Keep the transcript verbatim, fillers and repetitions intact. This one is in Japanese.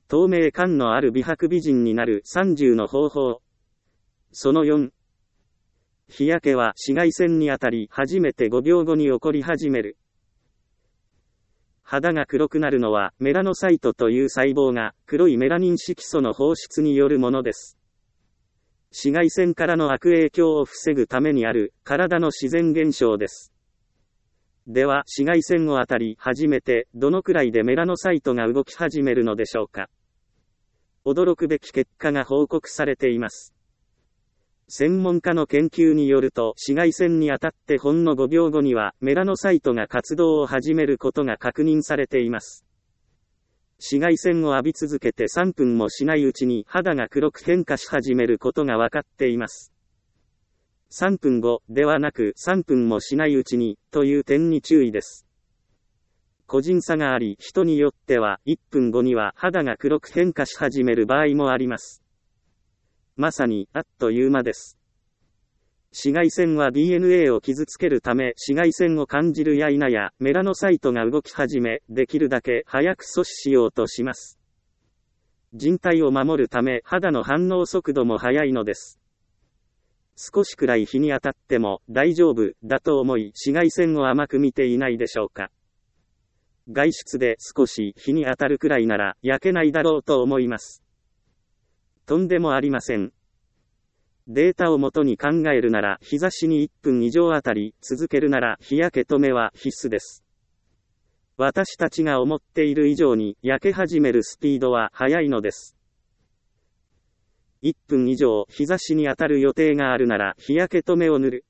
透明感のある美白美人になるさんじゅうの方法。そのよん。日焼けは紫外線に当たり初めてごびょうごに起こり始める。肌が黒くなるのはメラノサイトという細胞が黒いメラニン色素の放出によるものです。紫外線からの悪影響を防ぐためにある体の自然現象です。では紫外線を当たり初めてどのくらいでメラノサイトが動き始めるのでしょうか。驚くべき結果が報告されています。専門家の研究によると紫外線に当たってほんのごびょうごにはメラノサイトが活動を始めることが確認されています。紫外線を浴び続けてさんぷんもしないうちに肌が黒く変化し始めることが分かっています。さんぷんごではなくさんぷんもしないうちにという点に注意です。個人差があり、人によってはいっぷんごには肌が黒く変化し始める場合もあります。まさにあっという間です。紫外線は ディーエヌエー を傷つけるため、紫外線を感じるや否やメラノサイトが動き始め、できるだけ早く阻止しようとします。人体を守るため肌の反応速度も速いのです。少しくらい日に当たっても大丈夫だと思い紫外線を甘く見ていないでしょうか。外出で少し日に当たるくらいなら焼けないだろうと思います。とんでもありません。データをもとに考えるなら日差しにいっぷん以上あたり続けるなら日焼け止めは必須です。私たちが思っている以上に焼け始めるスピードは速いのです。いっぷん以上日差しに当たる予定があるなら日焼け止めを塗る。